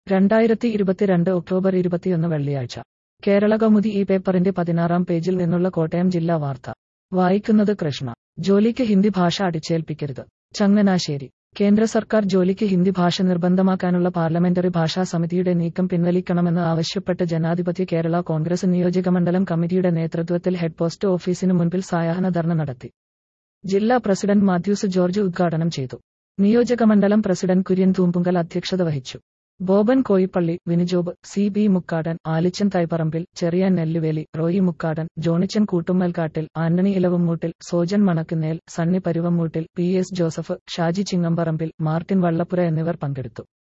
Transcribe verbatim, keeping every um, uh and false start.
രണ്ടായിരത്തി ഇരുപത്തിരണ്ട് ഒക്ടോബർ ഇരുപത്തിയൊന്ന് വെള്ളിയാഴ്ച കേരളകൗമുദി ഈ പേപ്പറിന്റെ പതിനാറാം പേജിൽ നിന്നുള്ള കോട്ടയം ജില്ലാ വാർത്ത വായിക്കുന്നത് കൃഷ്ണ. ജോലിക്ക് ഹിന്ദി ഭാഷ അടിച്ചേൽപ്പിക്കരുത്. ചങ്ങനാശ്ശേരി. കേന്ദ്ര സർക്കാർ ജോലിക്ക് ഹിന്ദി ഭാഷ നിർബന്ധമാക്കാനുള്ള പാർലമെന്ററി ഭാഷാ സമിതിയുടെ നീക്കം പിൻവലിക്കണമെന്ന് ആവശ്യപ്പെട്ട് ജനാധിപത്യ കേരള കോൺഗ്രസ് നിയോജകമണ്ഡലം കമ്മിറ്റിയുടെ നേതൃത്വത്തിൽ ഹെഡ് പോസ്റ്റ് ഓഫീസിനു മുൻപിൽ സായാഹ്ന ധർണ നടത്തി. ജില്ലാ പ്രസിഡന്റ് മാത്യൂസ് ജോർജ് ഉദ്ഘാടനം ചെയ്തു. നിയോജകമണ്ഡലം പ്രസിഡന്റ് കുര്യൻ തൂമ്പുങ്കൽ അധ്യക്ഷത വഹിച്ചു. Boban Koippally, വിനുജോബ്, C B Mukkadan, Alichan Thaiparambil, Cherian Nelluveli, Roy Mukkadan, Johnichan കൂട്ടുമ്മൽക്കാട്ടിൽ, Antony ഇലവുംമൂട്ടിൽ, Sojan Manakkunnel, Sunny പരുവമ്മൂട്ടിൽ, P S Joseph, Shaji ചിങ്ങമ്പറമ്പിൽ, Martin Vallappura എന്നിവർ പങ്കെടുത്തു.